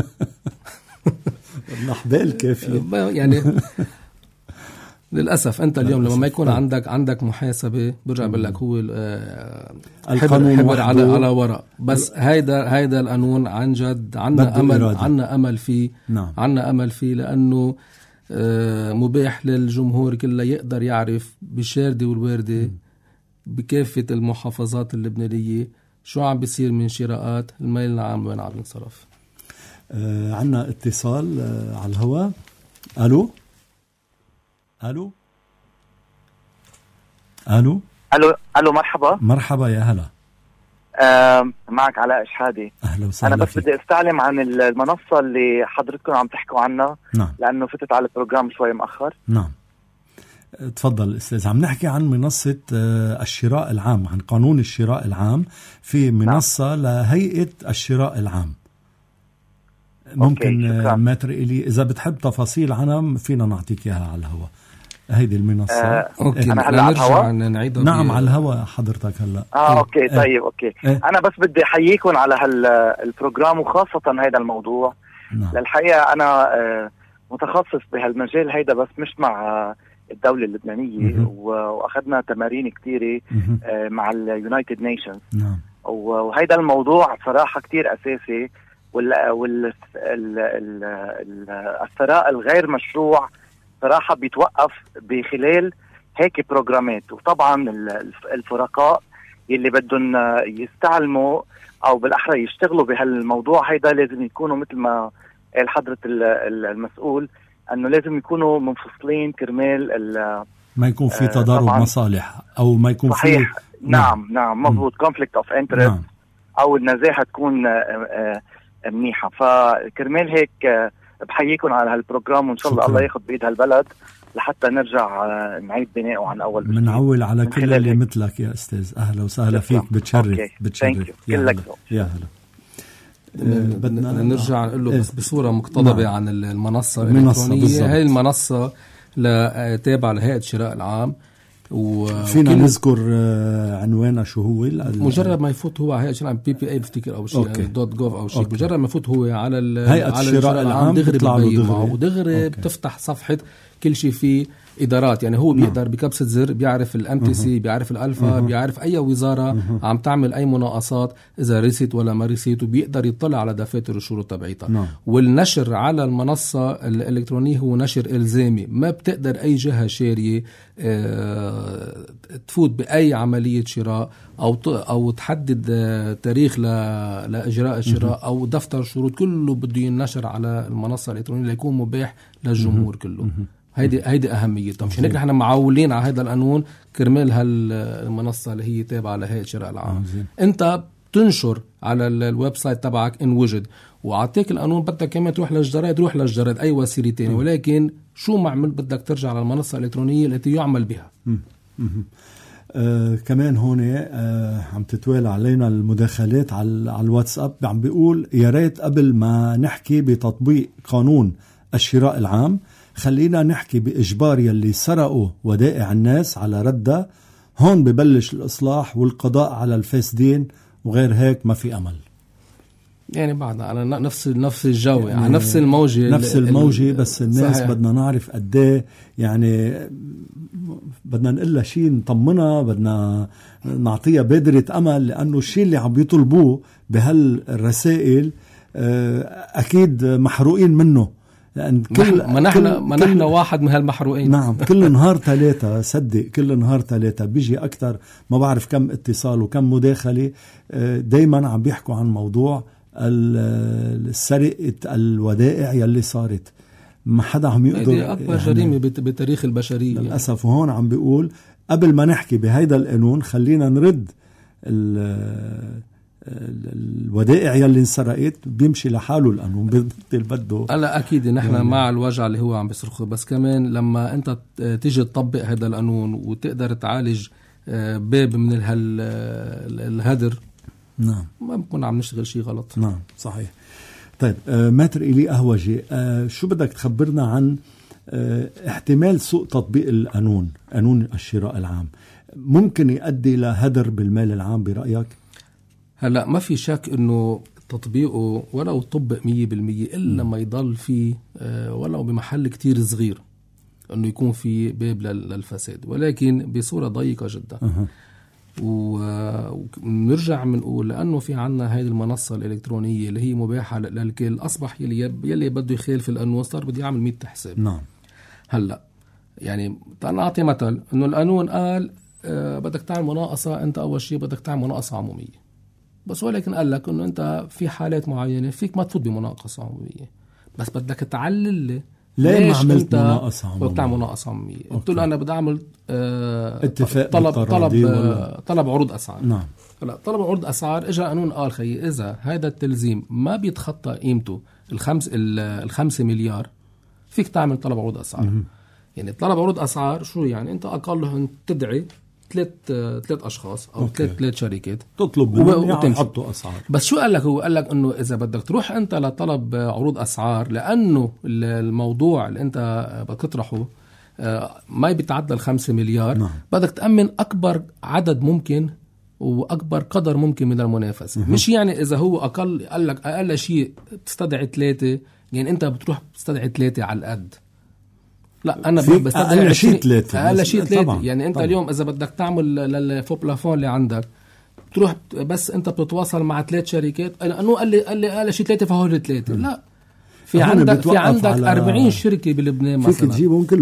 النحبال كافية يعني للأسف أنت اليوم لما ما يكون عندك محاسبة برجع بقول لك هو حبر على ورق. بس هيدا القانون عن جد عنا أمل فيه. نعم. عنا أمل فيه لأنه مباح للجمهور كله يقدر يعرف بالشاردة والواردة بكافة المحافظات اللبنانية شو عم بيصير من شراءات، المال العام وين عم ينصرف. عنا اتصال على الهواء. ألو ألو ألو ألو مرحبا يا هلا. معك علاء شحادي. أهلا وسهلا. أنا بس بدي أستعلم عن المنصة اللي حضرتكم عم تحكوا عنها. نعم. لأنه فتت على البروجرام شوي مأخر. نعم تفضل أستاذ. عم نحكي عن منصة الشراء العام، عن قانون الشراء العام. في منصة لهيئة الشراء العام. ممكن ما ترقي لي إذا بتحب تفاصيل عنها فينا نعطيك إياها على الهواء. هيدي المنصة. أوكي. أنا هلا على الهواء. نعم على الهواء حضرتك هلا. أوكي طيب أوكي. أنا بس بدي أحييكم على هالبروجرام وخاصة هيدا الموضوع. نعم. للحقيقة أنا متخصص بهالمجال هيدا، بس مش مع الدولة اللبنانية. وأخذنا تمارين كتيرة مع اليونايتد نيشنز. نعم. وهيدا الموضوع صراحة كتير أساسي. والثراء الغير مشروع صراحة بيتوقف بخلال هيك بروجرامات. وطبعا الفرقاء يلي بدهم يستعلموا او بالاحرى يشتغلوا بهالموضوع هيدا لازم يكونوا مثل ما قال حضرة المسؤول انه لازم يكونوا منفصلين كرمال ما يكون في تضارب مصالح او ما يكون صحيح في نعم مضبوط conflict of interest او النزاهة تكون منيحة. فكرمال هيك بحييكم على هالبروجرام وان شاء الله ياخذ بايد هالبلد لحتى نرجع نعيد بناءه عن اول بشيء. منعول على كل اللي مثلك يا استاذ. اهلا وسهلا فيك. بتشرف يا هلا. بدنا نرجع نقول له بس بصورة مقتضبة عن المنصة الإلكترونية. هاي المنصة تابعة لهيئة شراء العام فينا نذكر عنوانها شو هو؟ مجرد ما يفوت هو على هيئة شراء PPA بفتكر أو شيء .gov أو شيء. مجرد ما يفوت هو على هيئة الشراء العام دغري بتفتح صفحة كل شيء فيه إدارات. يعني هو بيقدر بكبسة زر بيعرف الMTC بيعرف الألفا بيعرف أي وزارة عم تعمل أي مناقصات إذا ريسيت ولا ما ريسيت وبيقدر يطلع على دفاتر الشروط تبعيتها. والنشر على المنصة الإلكترونية هو نشر إلزامي. ما بتقدر أي جهة شارية تفوت بأي عملية شراء أو تحدد تاريخ لإجراء الشراء أو دفتر شروط. كله بده ينشر على المنصة الإلكترونية ليكون مباح للجمهور كله. هيدي أهميتها. مشان هيك نحن معولين على هذا القانون كرمال هالمنصة اللي هي تابعة لهيئة شراء العام. أنت بتنشر على الويب سايت تبعك إن وجد وعطيك القانون بدك كمان تروح للجرائد روح للجرائد أي وسيلة تاني. ولكن شو معمل بدك ترجع على المنصة الإلكترونية التي يعمل بها. كمان هون عم تتوالى علينا المداخلات على الواتساب. عم بيقول يا ريت قبل ما نحكي بتطبيق قانون الشراء العام خلينا نحكي بإجبار يلي سرقوا ودائع الناس على ردة. هون ببلش الإصلاح والقضاء على الفاسدين وغير هيك ما في أمل. يعني بعد على نفس الجو يعني نفس الموجة بس الناس صحيح. بدنا نعرف قديه يعني بدنا نقول شيء نطمنها بدنا نعطيها بادرة أمل لأنه الشيء اللي عم بيطلبوه بهالرسائل أكيد محروقين منه. لأن نحن واحد من هالمحروقين. نعم كل نهار 3 صدق كل نهار 3 بيجي أكتر ما بعرف كم اتصال وكم مداخلة دايما عم بيحكوا عن موضوع سرقة الودائع يلي صارت. ما حدا عم يقدر. دي أكبر جريمة بتاريخ البشرية للأسف. وهون عم بيقول قبل ما نحكي بهيدا القانون خلينا نرد الودائع يلي انسرقت بيمشي لحاله القانون بده. لا أكيد نحن يعني مع الوجع اللي هو عم بيصرخه. بس كمان لما أنت تيجي تطبق هذا القانون وتقدر تعالج باب من الهدر نعم ما بكون عم نشتغل شيء غلط. نعم صحيح. طيب ماتر إلي قهوجي شو بدك تخبرنا عن احتمال سوء تطبيق القانون قانون الشراء العام ممكن يؤدي لهدر بالمال العام برأيك؟ هلا ما في شك انه تطبيقه ولو طبق 100% الا ما يضل فيه ولو بمحل كتير صغير انه يكون في باب للفساد ولكن بصورة ضيقة جدا. ونرجع منقول لأنه في عنا هذه المنصة الإلكترونية اللي هي مباحة للكل أصبح يلي بده يخالف القانون صار بده يعمل 100 حساب. نعم. هلا يعني نعطي مثل إنه القانون قال بدك تعمل مناقصة أنت أول شيء بدك تعمل مناقصة عمومية بس ولكن قال لك إنه أنت في حالات معينة فيك ما تفوت بمناقصة عمومية بس بدك تعلل ليه ما عملت مناقصة عمومية؟ بتعمل مناقصة عمومية. قلت له أنا بدي أعمل اتفاق طلب عروض أسعار. نعم. هلا طلب عروض أسعار إجا قانون قال خيي إذا هذا التلزيم ما بيتخطى قيمته ال5 مليار فيك تعمل طلب عروض أسعار. يعني طلب عروض أسعار شو يعني؟ أنت أقلهم تدعي ثلاث أشخاص أو ثلاث شركات تطلب منهم يحطوا أسعار. بس شو قال لك؟ هو قال لك إنه إذا بدك تروح أنت لطلب عروض أسعار لأنه الموضوع اللي أنت بتطرحه ما بيتعدى 5 مليار. نعم. بدك تأمن أكبر عدد ممكن وأكبر قدر ممكن من المنافسة. مش يعني إذا هو أقل قال لك أقل شيء تستدعي 3 يعني أنت بتروح تستدعي 3 على القد. لا أنا بستدعي أقل شيء 3 أقل شيء 3 يعني أنت طبعا. اليوم إذا بدك تعمل للفوق بلافون اللي عندك تروح بس أنت بتتواصل مع 3 شركات أنه قال لي أقل شيء 3 فهو 3. لا في عندك 40 شركة بلبنان مثلا فيك تجيبهم كلهم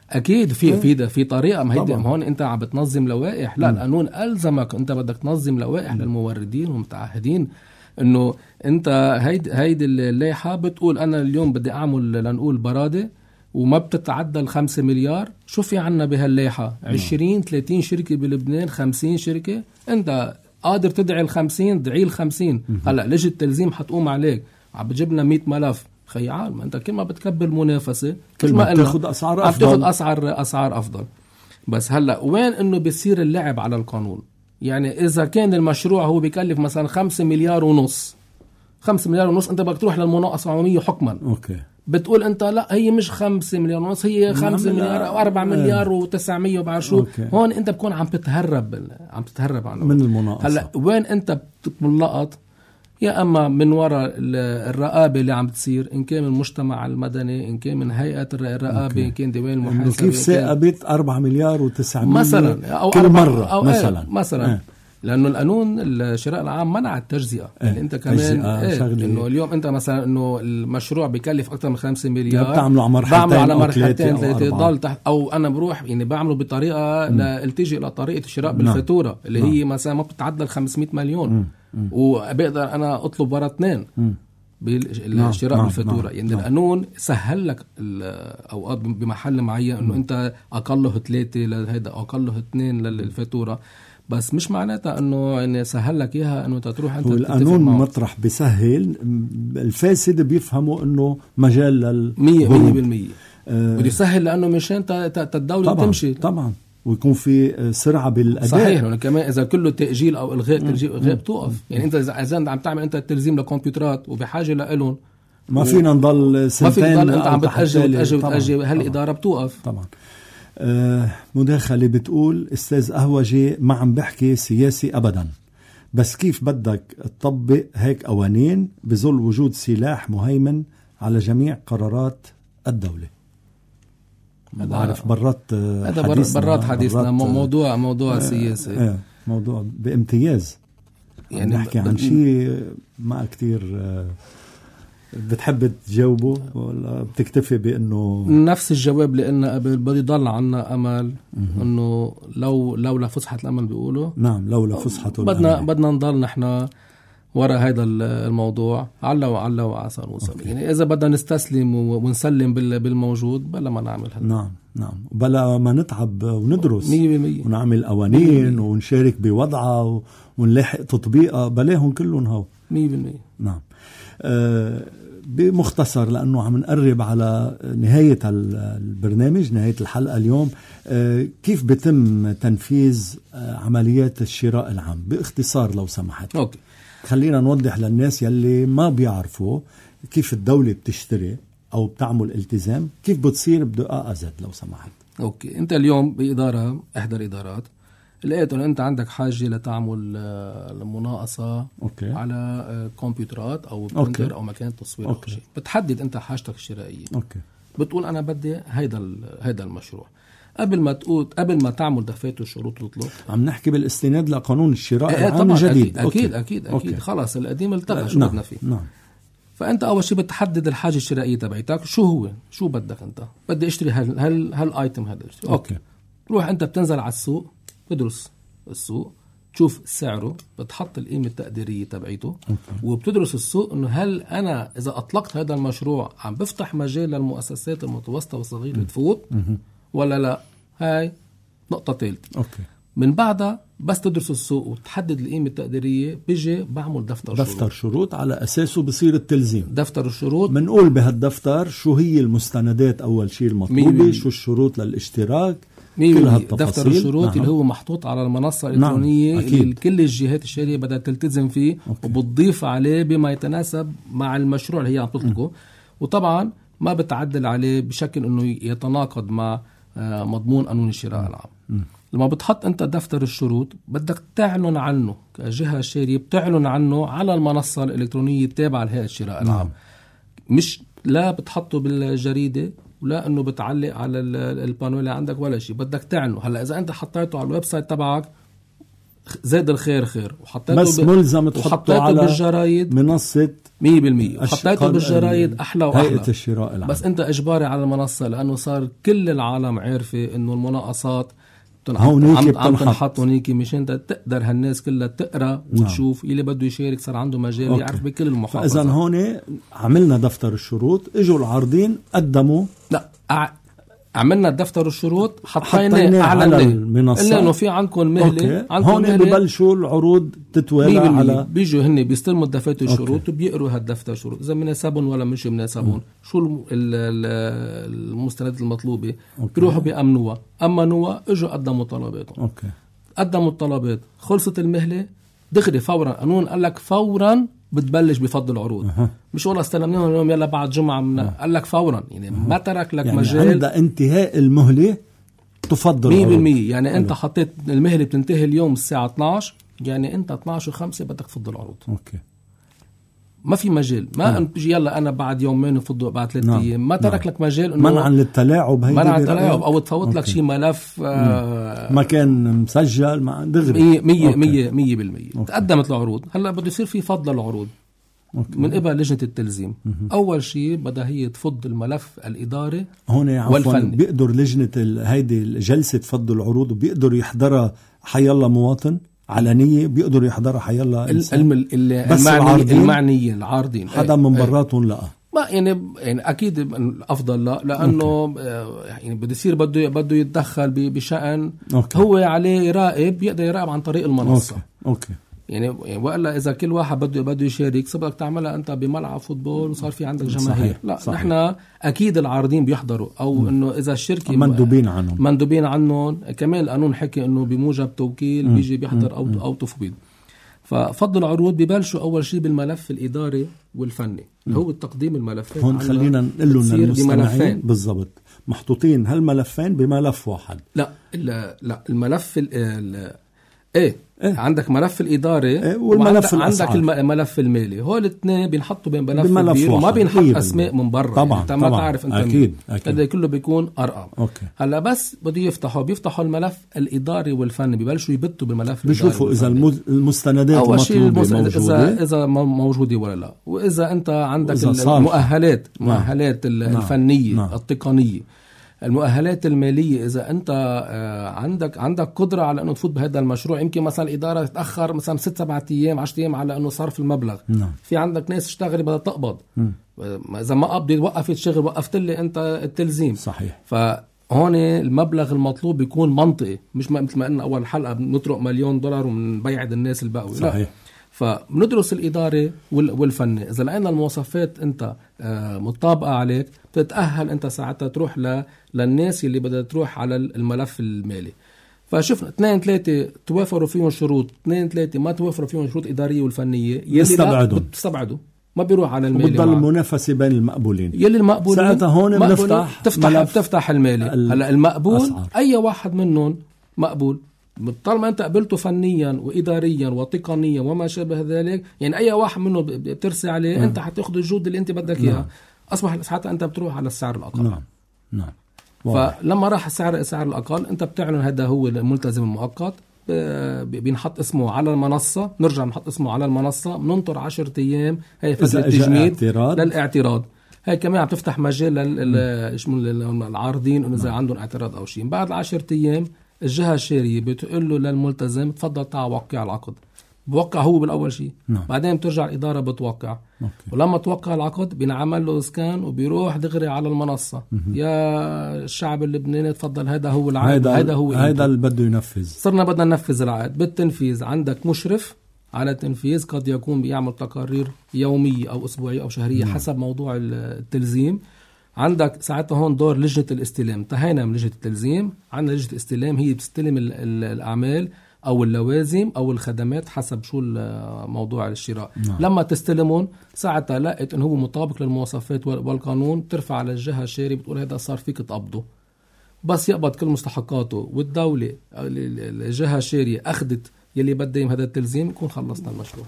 اكيد في طريقه. ما هي هون انت عم بتنظم لوائح. لا القانون الزمك انت بدك تنظم لوائح للموردين والمتعهدين، انه انت هيدي اللائحه بتقول انا اليوم بدي اعمل لنقول براده وما بتتعدى 5 مليار. شو في عنا بهاللائحه؟ 20-30 شركه بلبنان، 50 شركه، انت قادر تدعي ال50 دعي ال50. هلا ليش التلزيم حتقوم عليك؟ عم بتجيب لنا 100 ملف خيال. ما انت كل ما بتكبر المنافسه كل ما بتاخذ اسعار افضل، اسعار افضل. بس هلا وين انه بيصير اللعب على القانون؟ يعني اذا كان المشروع هو بيكلف مثلا 5 مليار ونص، 5 مليار ونص انت بدك تروح للمناقصه العموميه حكما. اوكي. بتقول انت لا هي مش 5 مليار ونص، هي 5 مليار او 4 مليار و900 وبعد شو. هون انت بتكون عم تتهرب عنه من المناقصه. هلا وين انت بتملقط؟ يا اما من وراء الرقابه اللي عم بتصير، ان كان من المجتمع المدني، ان كان من هيئه الرقابه، ان كان ديوان المحاسبه. كيف ثاقبت 4 مليار و900 مثلا أو كل مره أو مثلا لانه القانون الشراء العام منع التجزئه. يعني انت كمان انه اليوم انت مثلا انه المشروع بكلف اكثر من 5 مليار بتعمله على مرحلتين ثلاثه ضل تحت، او انا بروح يعني بعمله بطريقه لالتجي الى طريقه الشراء بالفاتوره اللي هي مثلا ما بتتعدى 500 مليون، وبقدر انا اطلب ورا 2 بالشراء بالفاتوره. يعني القانون سهل لك اوقات بمحل معين انه انت اقله 3 لهيدا او اقله 2 للفاتوره، بس مش معناتها انه يعني سهل لك اياها انه تروح انت. القانون مطرح بيسهل، الفاسد بيفهموا انه مجال للهروب 100%. بده يسهل لانه مشان الدوله تمشي طبعا، ويكون في سرعه بالاداء. صحيح. لانه كمان اذا كله تاجيل او الغاء بتوقف. يعني انت اذا عم تعمل انت تلزيم لكمبيوترات وبحاجه لهم، ما فينا نضل سنتين، ما فيك انت عم بتاجل هالاداره بتوقف طبعا. مداخلة بتقول أستاذ أهوجي ما عم بحكي سياسي أبدا، بس كيف بدك تطبق هيك قوانين بظل وجود سلاح مهيمن على جميع قرارات الدولة؟ بعرف برات حديثنا موضوع سياسي، موضوع بامتياز. يعني نحكي عن شيء ما كتير بتحب تجاوبه ولا بتكتفي بأنه نفس الجواب؟ لأن قبل بدي ضل عنا أمل أنه لولا فسحة الأمل بيقولوا. نعم، لولا فسحة بدنا نضل نحن وراء هذا الموضوع على وعسى نوصل. يعني إذا بدنا نستسلم ونسلم بالموجود بلا ما نعمل هذا. نعم بلا ما نتعب وندرس 100% ونعمل قوانين ونشارك بوضعها ونلاحق تطبيقها بلاهم كلهم هو 100%. نعم. بمختصر لأنه عم نقرب على نهاية البرنامج، نهاية الحلقة اليوم، كيف بتم تنفيذ عمليات الشراء العام باختصار لو سمحت؟ أوكي. خلينا نوضح للناس يلي ما بيعرفوا كيف الدولة بتشتري أو بتعمل التزام، كيف بتصير بدقائق أزيد لو سمحت. أوكي. أنت اليوم بإدارة إحدى الإدارات لقيت أن أنت عندك حاجة لتعمل المناقصة على كمبيوترات أو برينتر أو مكان تصوير أو شيء. بتحدد أنت حاجتك الشرائية. بتقول أنا بدي هيدا المشروع. قبل ما تعمل دفاتر شروط تطلب. عم نحكي بالاستناد لقانون الشراء العام الجديد. أكيد. خلاص القديم التغى شو بدنا فيه. فأنت أول شيء بتحدد الحاجة الشرائية تبعتك. شو بدك أنت؟ بدي أشتري هالآيتم هذا. أوكي. روح أنت بتنزل على السوق، بدرس السوق، تشوف سعره، بتحط القيمة التقديرية تبعيته، وبتدرس السوق انه هل انا اذا اطلقت هذا المشروع عم بفتح مجال للمؤسسات المتوسطة والصغيرة تفوت ولا لا. هاي نقطة ثالثة. من بعدها بس تدرس السوق وتحدد القيمة التقديرية، بيجي بعمل دفتر شروط على أساسه بصير التلزيم. دفتر الشروط منقول بهالدفتر شو هي المستندات أول شيء المطلوبة، شو الشروط للاشتراك، دفتر الشروط اللي هو محطوط على المنصة الإلكترونية اللي كل الجهات الشرعية بدها تلتزم فيه وبتضيف عليه بما يتناسب مع المشروع اللي هي عم تطلقه. وطبعا ما بتعدل عليه بشكل انه يتناقض مع مضمون قانون الشراء العام. لما بتحط انت دفتر الشروط بدك تعلن عنه كجهة شرعية، بتعلن عنه على المنصة الإلكترونية التابعة لهيئة الشراء العام. مش لا بتحطه بالجريدة ولا انه بتعلق على البانو اللي عندك ولا شيء، بدك تعلنه. هلا اذا انت حطيته على الويب سايت تبعك زاد الخير خير، وحطيته بس ملزم تحطه على بالجرايد منصة 100%، وحطيته بالجرايد أحلى وأحلى. هيئة الشراء العام. بس أنت إجباري على المنصة، لأنه صار كل العالم عارفة إنه المناقصات عم تنحط هونيكي مشان تقدر هالناس كلها تقرأ وتشوف. اللي بده يشارك صار عنده مجال يعرف بكل المحافظات. إذن هون عملنا دفتر الشروط، اجوا العارضين قدموا. لا عملنا دفتر الشروط، حطيناه على المنصة، إلا إنه في عندكم مهلة. هون ببلشوا العروض تتوالى على بيجوا هن بيستلموا دفاتر الشروط وبيقروا هالدفتر الشروط إذا مناسبهم ولا مش مناسبهم، شو المستندات المطلوبة. بيروحوا بيأمنوها، اجوا قدموا طلباتهم. قدموا الطلبات، خلصت المهلة دغري فورا. قانون قال لك فورا بتبلش بفض العروض. مش والله استلمناهم اليوم يلا بعد جمعة قال لك فورا. يعني ما ترك لك يعني مجال. عند انتهاء المهلة تفضل 100%. يعني انت حطيت المهلة بتنتهي اليوم الساعة 12، يعني انت 12:05 بدك تفض العروض. ما في مجال. ما انت تجي يلا انا بعد يومين وفضوا بعد 3 ايام. ما ترك لك مجال انه منعا للتلاعب. منعا للتلاعب او تفوت لك شيء ملف ما كان مسجل مع دغري 100%. تقدمت العروض. هلا بده يصير في فضل العروض من قبل لجنة التلزيم. أول شيء بدها هي تفض الملف الإداري والفني. بيقدر لجنة هيدي جلسة فض العروض وبيقدر يحضرها حيالله مواطن علنية، بيقدر يحضرها حيالله إنسان. بس المعنيين العارضين حدا من براتهم لا ما يعني أكيد الأفضل لا، لأنه يعني بده يصير بده يتدخل بشأن هو عليه يراقب، يقدر يراقب عن طريق المنصة. يعني وإلا إذا كل واحد بده يشارك سبقك تعملها أنت بملعب فوتبول وصار في عندك جماهير. لا صحيح. نحن أكيد العارضين بيحضروا، أو إنه إذا الشركة مندوبين عنهم. كمان القانون حكي إنه بموجب توكيل بيجي بيحضر أو تفويض. ففضل العروض ببلشوا أول شيء بالملف الإداري والفني اللي هو تقديم الملفات. هون خلينا نقول لهم المستمعين بالضبط محطوطين هالملفين بملف واحد. لا الملف عندك ملف الإداري والملف عندك الملف المالي. هو الاثنين بينحطوا بين ملف كبير وما بينحط أسماء من برا. طبعا انت ما تعرف انت أكيد هذا كله بيكون أرقام. هلا بس بده بيفتحوا الملف الإداري والفني، بيبلشوا يبتوا بالملف بيشوفوا إذا المستندات المطلوبة إذا موجودة ولا لا، وإذا أنت عندك المؤهلات الفنية التقنية، المؤهلات المالية. إذا أنت عندك قدرة على أنه تفوت بهذا المشروع. يمكن مثلا الإدارة تتأخر مثلا 6-7 أيام 10 أيام على أنه صرف المبلغ. في عندك ناس تشتغل بدها تقبض. إذا ما قبضت وقفت الشغل، وقفت لي أنت التلزيم. صحيح. فهون المبلغ المطلوب بيكون منطقي، مش مثل ما قلنا أول حلقة بنطرق $1,000,000 ومنبيعد الناس الباقي. صحيح. لا. فبندرس الإدارة والفني. إذا لقينا المواصفات أنت مطابقة عليك، تتأهل أنت ساعتها تروح للناس اللي بدها تروح على الملف المالي. فشفنا 2-3 توافروا فيهم شروط، 2-3 ما توافروا فيهم شروط إدارية والفنية، يلي بتستبعدوا ما بيروح على المالي. وبتضل المنافسة بين المقبولين. يلي المقبولين ساعتها هون بتفتح المالي. هلا المقبول أسعار. أي واحد منهم مقبول طالما أنت قبلته فنيا وإداريا وتقنيا وما شابه ذلك. يعني أي واحد منه بترسي عليه أنت حتاخذ الجهد اللي أنت بدك إياه. أصبح ساعتها أنت بتروح على السعر الأقل. نعم. فلما راح السعر الأقل أنت بتعلن هذا هو الملتزم المؤقت، بنحط اسمه على المنصة، نرجع نحط اسمه على المنصة، بننطر 10 أيام هي فترة تجميد للاعتراض. هاي كمان عم تفتح مجال للعارضين إنه إذا عندهم اعتراض أو شيء. بعد 10 أيام الجهة الشارية بتقول له للملتزم تفضل تعال وقع العقد. بوقع هو بالأول شيء. بعدين بترجع الإدارة بتوقع. ولما توقع العقد بنعمل له اسكان وبيروح دغري على المنصة. يا الشعب اللبناني تفضل هذا هو العقد، هذا اللي بده ينفذ. صرنا بدنا ننفذ العقد. بالتنفيذ عندك مشرف على التنفيذ، قد يكون بيعمل تقارير يومية أو أسبوعية أو شهرية حسب موضوع التلزيم. عندك ساعتها هون دور لجنة الاستلام. انتهينا من لجنة التلزيم، عندنا لجنة الاستلام هي بتستلم الأعمال أو اللوازم أو الخدمات حسب شو موضوع الشراء. لما تستلمون ساعتها لقيت إنه هو مطابق للمواصفات والقانون، ترفع على الجهة الشارية بتقول هذا صار فيك تقبضه. بس يقبض كل مستحقاته والدولة الجهة الشارية أخذت يلي بدهم هذا التلزيم، يكون خلصنا المشروع.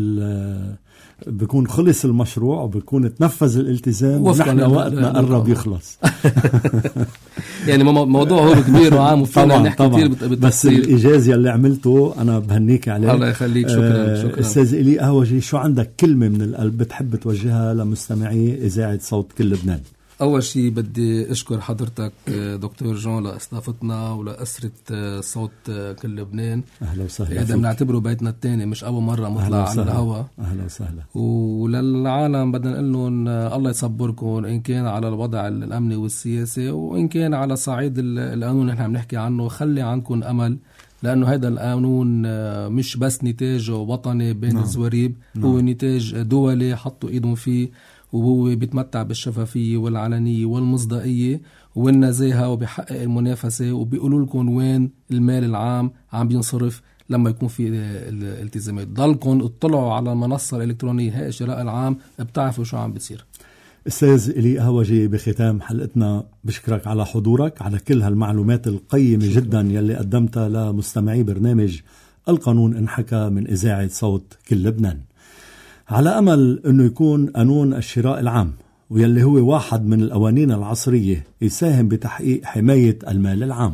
بيكون خلص المشروع وبيكون تنفذ الالتزام ونحن وقتنا قرب يخلص. يعني موضوع هو كبير وعام وفينا نحكي كثير بالتفصيل. بس الإجازة اللي عملته أنا بهنيك عليه. الله يخليك. شكرا. أستاذ إلي قهوجي، شو عندك كلمة من القلب بتحب توجهها لمستمعي إذاعة صوت كل لبنان؟ أول شيء بدي أشكر حضرتك دكتور جون لاستضافتنا ولأسرة صوت كل لبنان. أهلا وسهلا. هذا بنعتبره بيتنا الثاني، مش أول مرة نطلع على الهواء. أهلا وسهلا. وللعالم بدنا نقول لهم الله يصبركم، إن كان على الوضع الأمني والسياسي وإن كان على صعيد القانون اللي نحن بنحكي عنه. خلي عنكم أمل، لأنه هذا القانون مش بس نتاج وطني بين الزواريب، هو نتاج دولي حطوا إيدهم فيه، وهو بيتمتع بالشفافية والعلنية والمصداقية والنزاهة وبيحقق المنافسة، وبيقولوا لكم وين المال العام عم بينصرف لما يكون في الالتزامات. ضلكم اطلعوا على المنصة الإلكترونية هيئة الشراء العام، بتعرفوا شو عم بيصير. أستاذ إلي قهوجي، بختام حلقتنا بشكرك على حضورك، على كل هالمعلومات القيمة جدا يلي قدمتها لمستمعي برنامج القانون انحكى من إذاعة صوت كل لبنان، على أمل أنه يكون قانون الشراء العام، ويلي هو واحد من القوانين العصرية يساهم بتحقيق حماية المال العام.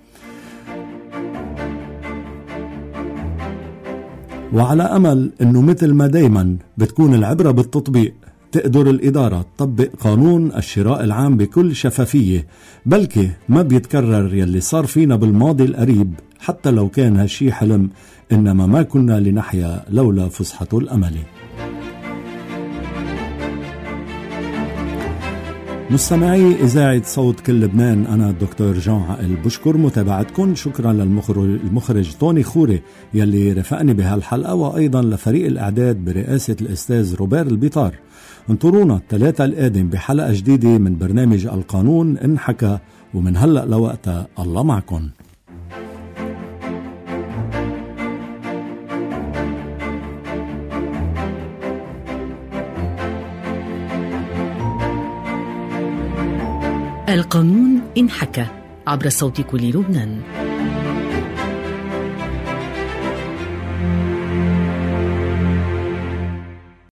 وعلى أمل أنه مثل ما دايما بتكون العبرة بالتطبيق، تقدر الإدارة تطبق قانون الشراء العام بكل شفافية، بلكي ما بيتكرر يلي صار فينا بالماضي القريب، حتى لو كان هالشي حلم، إنما ما كنا لنحيا لولا فسحة الأمل. مستمعي إذاعة صوت كل لبنان، أنا الدكتور جون عقل بشكر متابعتكم. شكرا للمخرج طوني خوري يلي رفقني بهالحلقة، وأيضا لفريق الإعداد برئاسة الأستاذ روبير البيطار. انطرونا الثلاثة القادم بحلقة جديدة من برنامج القانون انحكى، ومن هلأ لوقتها الله معكم. القانون انحكى عبر صوت كل لبنان.